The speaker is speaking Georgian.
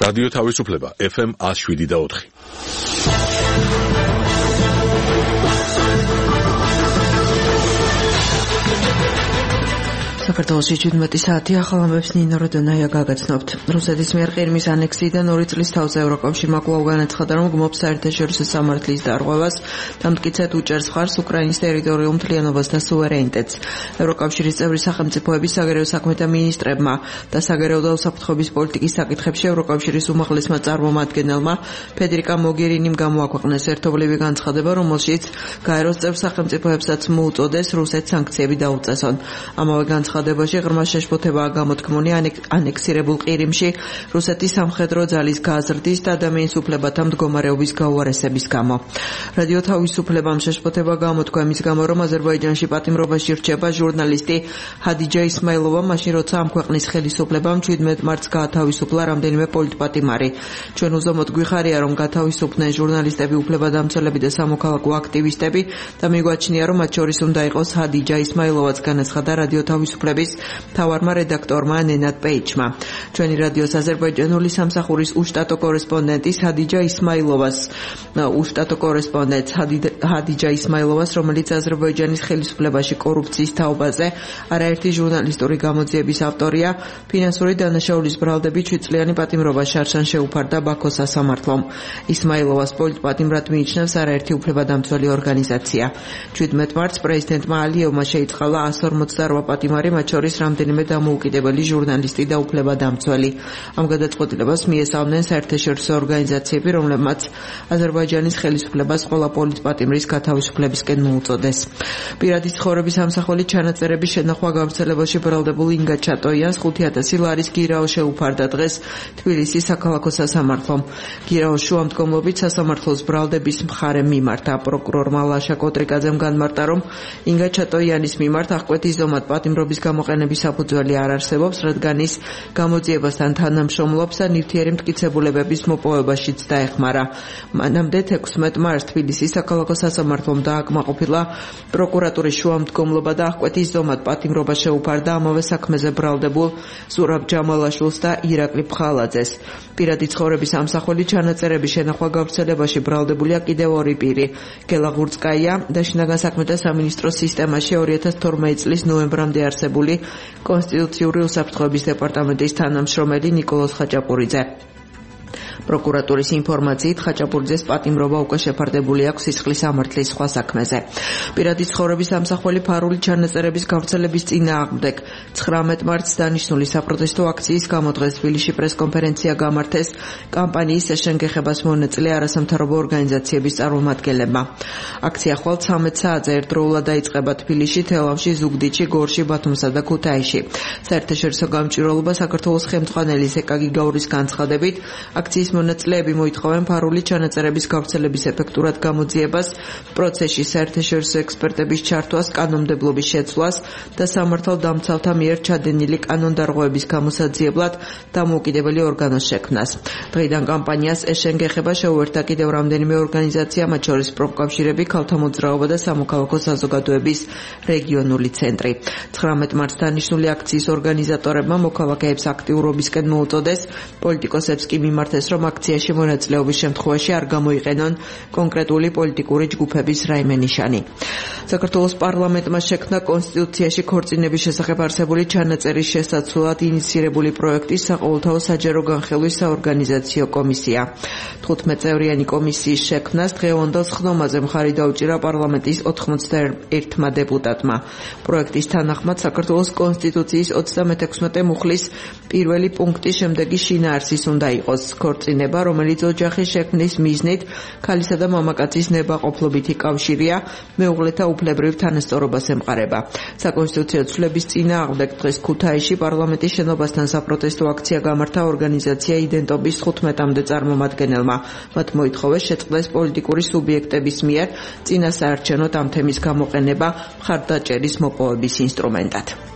რადიო თავისუფლება FM 107.4. საქართველოში 17 საათი ახალამებს ნინო როდონაია გაგაცნობთ. რუსეთის მიერ ყირიმის ანექსიიდან 2 წლის თავზე ევროკავშირმა კვლავ განაცხადა, რომ გმობს საერთაშორისო სამართლის დარღვევას და მტკიცედ უჭერს მხარს უკრაინის ტერიტორიულ მთლიანობას და სუვერენიტეტს. ევროკავშირის წევრი სახელმწიფოების საგარეო საქმეთა მინისტრებმა და საგარეო და უსაფრთხოების პოლიტიკის საკითხებში ევროკავშირის უმაღლესმა წარმომადგენელმა ფედერიკა მოგერინიმ გამოაქვეყნეს ერთობლივი განცხადება, რომელშიც გაეროს წევრ სახელმწიფოებსაც მოუწოდეს რუსეთს სანქციები დაუწესონ. ამავე განცხადებაში ღრმა შეშფოთებაა გამოთქმული ანექსირებულ ყირიმში რუსეთის სამხედრო ძალის გაზრდის და ადამიანის უფლებათა მდგომარეობის გაუარესების გამო. რადიო თავისუფლებამ შეშფოთება გამოთქვა იმის გამო, რომ აზერბაიჯანში პატიმრობაში რჩება ჟურნალისტი ჰადიჯა ისმაილოვა, მაშინ როცა ამ ქვეყნის ხელისუფლებამ 17 მარტს გაათავისუფლა რამდენიმე პოლიტპატიმარი. ჩვენ უზომოდ გვიხარია, რომ გათავისუფლდნენ ჟურნალისტები, უფლებადამცველები და სამოქალაქო აქტივისტები და მიგვაჩნია, რომ მათ შორის უნდა იყოს ჰადიჯა ისმაილოვაც, განაცხადა რადიო თავისუფლების მთავარმა რედაქტორმა ნენად პეიჩმა. ჩვენი რადიოს აზერბაიჯანული სამსახურის უშტატო კორესპონდენტის ჰადიჯა ისმაილოვას, რომელიც აზერბაიჯანის ხელისუფლებაში კორუფციის თაობაზე არაერთი ჟურნალისტური გამოძიების ავტორია, ფინანსური დანაშაულის ბრალდებით 7 წლიანი პატიმრობა შარშან შეუფარდა ბაქოს სასამართლომ. ისმაილოვას პოლიტპატიმრად მიიჩნევს არაერთი უფლებადამცველი ორგანიზაცია. 17 მარტს პრეზიდენტმა ალიევმა შეიწყალა 148 პატიმარი, მათ შორის რამდენიმე დამოუკიდებელი ჟურნალისტი და უფლებადამცველი. ამ გადაწყვეტილებას მიესალმნენ საერთაშორისო ორგანიზაციები, რომლებმაც აზერბაიჯანის ხელისუფლებას ყველა პოლიტპატიმრის გათავისუფლებისკენ მოუწოდეს. პირადი ცხოვრების ამსახველი ჩანაწერების შენახვა გავრცელებაში ბრალდებულ ინგა ჩატოიანს 5,000 ლარის გირაო შეუფარდა დღეს თბილისის საქალაქო სასამართლომ. გირაოს შუამდგომლობით სასამართლოს ბრალდების მხარე მიმართა. პროკურორმა ლაშა კოტრიკაძემ განმარტა, რომ ინგა ჩატოიანის მიმართ აღკვეთის ზომად პატიმრობის გამოყენების საფუძველი არ არსებობს, რადგან ის გამოძიებასთან თანამშრომლობს და ნივთიერი მტკიცებულებების მოპოვებაშიც დაეხმარა. მანამდე 16 მარტს თბილისის საქალაქო სასამართლომ დააკმაყოფილა პროკურატურის შუამდგომლობა და აღკვეთის ზომად პატიმრობა შეუფარდა ამავე საქმეზე ბრალდებულ ზურაბ ჯამალაშვილს და ირაკლი ფხალაძეს. პირადი ცხოვრების ამსახველი ჩანაწერების შენახვა გავრცელებაში ბრალდებულია კიდევ 2 პირი, გელა ღურწკაია და შინაგან საქმეთა სამინისტროს სისტემაში 2012 წლის ნოემბრამდე არსებული კონსტიტუციური უსაფრთხოების დეპარტამენტის თანამშრომელი ნიკოლოზ ხაჭაპურიძე. პროკურატურის ინფორმაციით ხაჭაპურიძეს პატიმრობა უკვე შეფარდებული აქვს სისხლის სამართლის სხვა საქმეზე. პირადი ცხოვრების ამსახველი ფარული ჩანაწერების გავრცელების წინააღმდეგ 19 მარტს დანიშნული საპროტესტო აქციის გამო დღეს თბილისში პრესკონფერენცია გამართეს კამპანიის ეშენ გეხებას მონაწილე არასამთავრობო ორგანიზაციების წარმომადგენლებმა. აქცია ხვალ 13 საათზე ერთდროულად დაიწყება თბილისში, თელავში, ზუგდიდში, გორში, ბათუმსა და ქუთაისში. საერთაშორისო გამჭვირვალობა საქართველოს ხელმძღვანელის ეკაგი გაურის განცხადებით აქციის მონაწილეები მოითხოვენ ფარული ჩანაწერების გავრცელების ეფექტურად გამოძიებას, პროცესში საერთაშორისო ექსპერტების ჩართვას, კანონმდებლობის შეცვლას და სამართალდამცავთა მიერ ჩადენილი კანონდარღვევების გამოსაძიებლად დამოუკიდებელი ორგანოს შექმნას. დღიდან კამპანიას ეშენ გეხება შეუერთა კიდევ რამდენიმე ორგანიზაცია, მათ შორის პროფკავშირები, ქალთა მოძრაობა და სამოქალაქო საზოგადოების რეგიონული ცენტრი. 19 მარტს დანიშნული აქციის ორგანიზატორებმა მოქალაქეებს აქტიურობისკენ მოუწოდეს, პოლიტიკოსებს კი მიმართეს, რომ აქციაში მონაწილეობის შემთხვევაში არ გამოიყენონ კონკრეტული პოლიტიკური ჯგუფების რაიმე ნიშანი. საქართველოს პარლამენტმა შექმნა კონსტიტუციაში ქორწინების შესახებ არსებული ჩანაწერის შესაცვლად ინიცირებული პროექტის საყოველთაო საჯარო განხილვის საორგანიზაციო კომისია. 15 წევრიანი კომისიის შექმნას დღევანდელ ხდომაზე მხარი დაუჭირა პარლამენტის 91 დეპუტატმა. პროექტის თანახმად საქართველოს კონსტიტუციის 36 მუხლის პირველი პუნქტის შემდეგი შინაარსის უნდა იყოს ქორწინება, რომელიც ოჯახის შექმნის მიზნით ქალისა და მამაკაცის ნებაყოფლობითი კავშირია, მეუღლეთა უფლებრივ თანასწორობას ემყარება. საკონსტიტუციო ცვლილების წინააღმდეგ დღეს ქუთაისში პარლამენტის შენობასთან საპროტესტო აქცია გამართა ორგანიზაცია იდენტობის 15-მდე წარმომადგენელმა. მათ მოითხოვეს შეწყდეს პოლიტიკური სუბიექტების მიერ წინასაარჩევნოდ ამ თემის გამოყენება მხარდაჭერის მოპოვების ინსტრუმენტად.